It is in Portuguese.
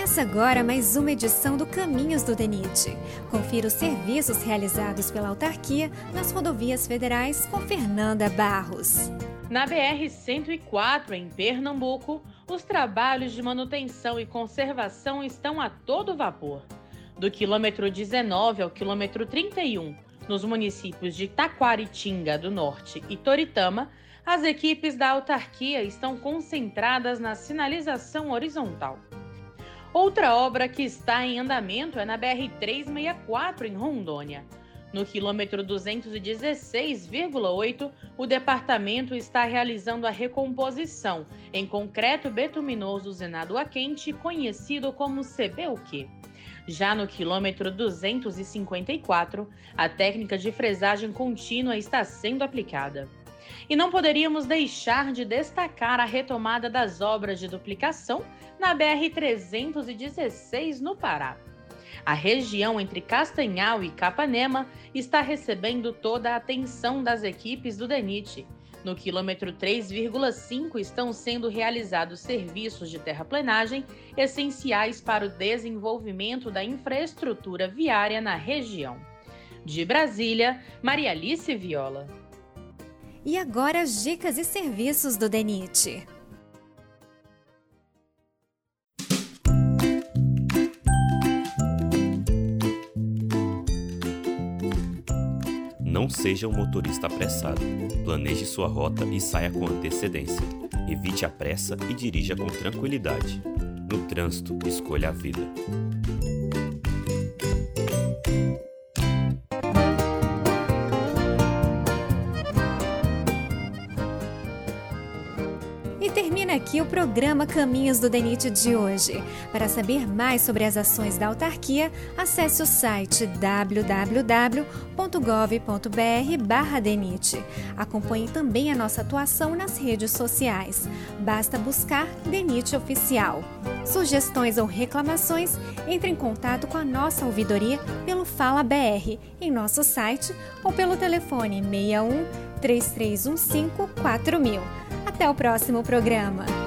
Começa agora mais uma edição do Caminhos do DENIT. Confira os serviços realizados pela autarquia nas rodovias federais com Fernanda Barros. Na BR-104, em Pernambuco, os trabalhos de manutenção e conservação estão a todo vapor. Do quilômetro 19 ao quilômetro 31, nos municípios de Taquaritinga do Norte e Toritama, as equipes da autarquia estão concentradas na sinalização horizontal. Outra obra que está em andamento é na BR-364, em Rondônia. No quilômetro 216,8, o departamento está realizando a recomposição em concreto betuminoso usinado a quente, conhecido como CBUQ. Já no quilômetro 254, a técnica de fresagem contínua está sendo aplicada. E não poderíamos deixar de destacar a retomada das obras de duplicação na BR-316, no Pará. A região entre Castanhal e Capanema está recebendo toda a atenção das equipes do DENIT. No quilômetro 3,5 estão sendo realizados serviços de terraplenagem essenciais para o desenvolvimento da infraestrutura viária na região. De Brasília, Maria Alice Viola. E agora as dicas e serviços do DENIT. Não seja um motorista apressado. Planeje sua rota e saia com antecedência. Evite a pressa e dirija com tranquilidade. No trânsito, escolha a vida. E termina aqui o programa Caminhos do DENIT de hoje. Para saber mais sobre as ações da autarquia, acesse o site www.gov.br/DENIT. Acompanhe também a nossa atuação nas redes sociais. Basta buscar DENIT Oficial. Sugestões ou reclamações, entre em contato com a nossa ouvidoria pelo Fala BR em nosso site ou pelo telefone 61 3315 4000. Até o próximo programa.